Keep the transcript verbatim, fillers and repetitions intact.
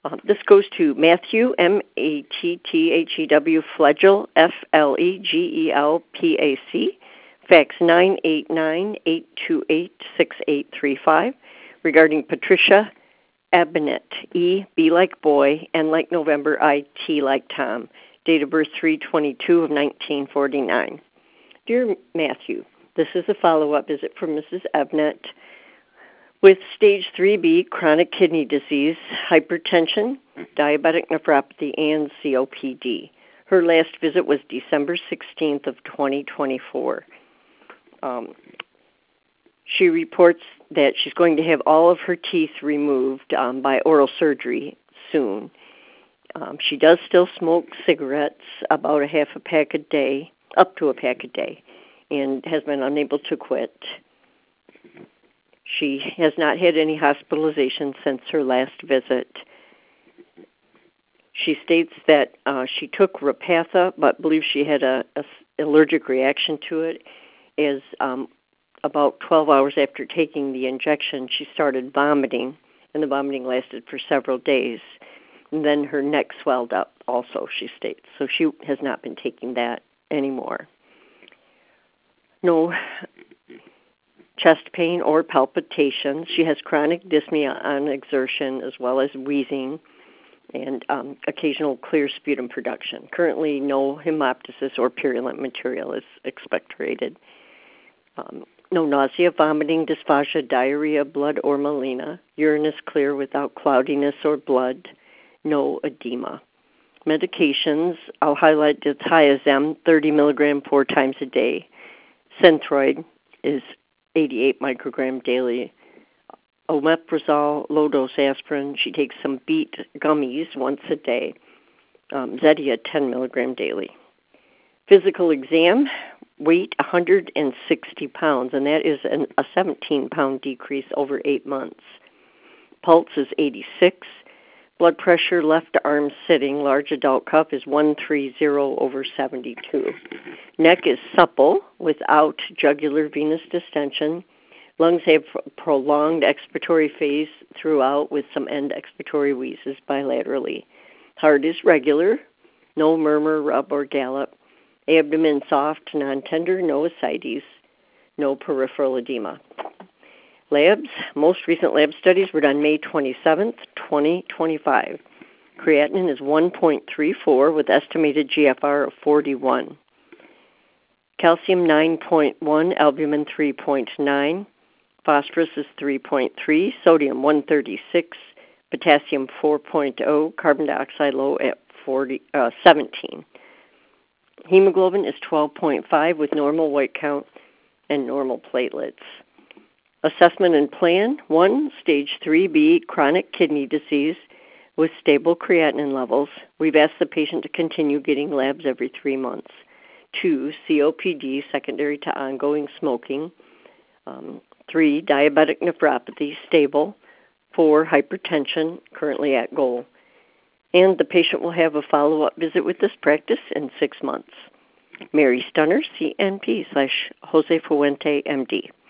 Um, this goes to Matthew, M A T T H E W, Flegel, F L E G E L P A C, fax nine eight nine, eight two eight, six eight three five, regarding Patricia Abnett, E, B like boy, N like November, I, T like Tom, date of birth three twenty-two of nineteen forty-nine. Dear Matthew, this is a follow-up visit from Missus Abnett with stage three B, chronic kidney disease, hypertension, diabetic nephropathy, and C O P D. Her last visit was December sixteenth of twenty twenty-four. Um, she reports that she's going to have all of her teeth removed um, by oral surgery soon. Um, she does still smoke cigarettes, about a half a pack a day, up to a pack a day, and has been unable to quit. She has not had any hospitalization since her last visit. She states that uh, she took Repatha, but believes she had an allergic reaction to it, as um, about twelve hours after taking the injection, she started vomiting, and the vomiting lasted for several days. And then her neck swelled up also, she states. So she has not been taking that anymore. No chest pain or palpitations. She has chronic dyspnea on exertion as well as wheezing and um, occasional clear sputum production. Currently, no hemoptysis or purulent material is expectorated. Um, no nausea, vomiting, dysphagia, diarrhea, blood or melena. Urine is clear without cloudiness or blood. No edema. Medications, I'll highlight Diltiazem, thirty milligram four times a day. Synthroid is eighty-eight microgram daily. Omeprazole, low-dose aspirin. She takes some beet gummies once a day. Um, Zetia, ten milligram daily. Physical exam, weight one hundred sixty pounds, and that is an, a seventeen pound decrease over eight months. Pulse is eighty-six. Blood pressure, left arm sitting, large adult cuff is one thirty over seventy-two. Neck is supple without jugular venous distension. Lungs have prolonged expiratory phase throughout with some end expiratory wheezes bilaterally. Heart is regular, no murmur, rub, or gallop. Abdomen soft, non-tender, no ascites, no peripheral edema. Labs, most recent lab studies were done May twenty-seventh, twenty twenty-five. Creatinine is one point three four with estimated G F R of forty-one. Calcium nine point one, albumin three point nine, phosphorus is three point three, sodium one thirty-six, potassium four point zero, carbon dioxide low at forty, uh, seventeen. Hemoglobin is twelve point five with normal white count and normal platelets. Assessment and plan, one, stage three B, chronic kidney disease with stable creatinine levels. We've asked the patient to continue getting labs every three months. Two, C O P D secondary to ongoing smoking. Um, three, diabetic nephropathy, stable. Four, hypertension, currently at goal. And the patient will have a follow-up visit with this practice in six months. Mary Stunner, C N P slash Jose Fuente, M D.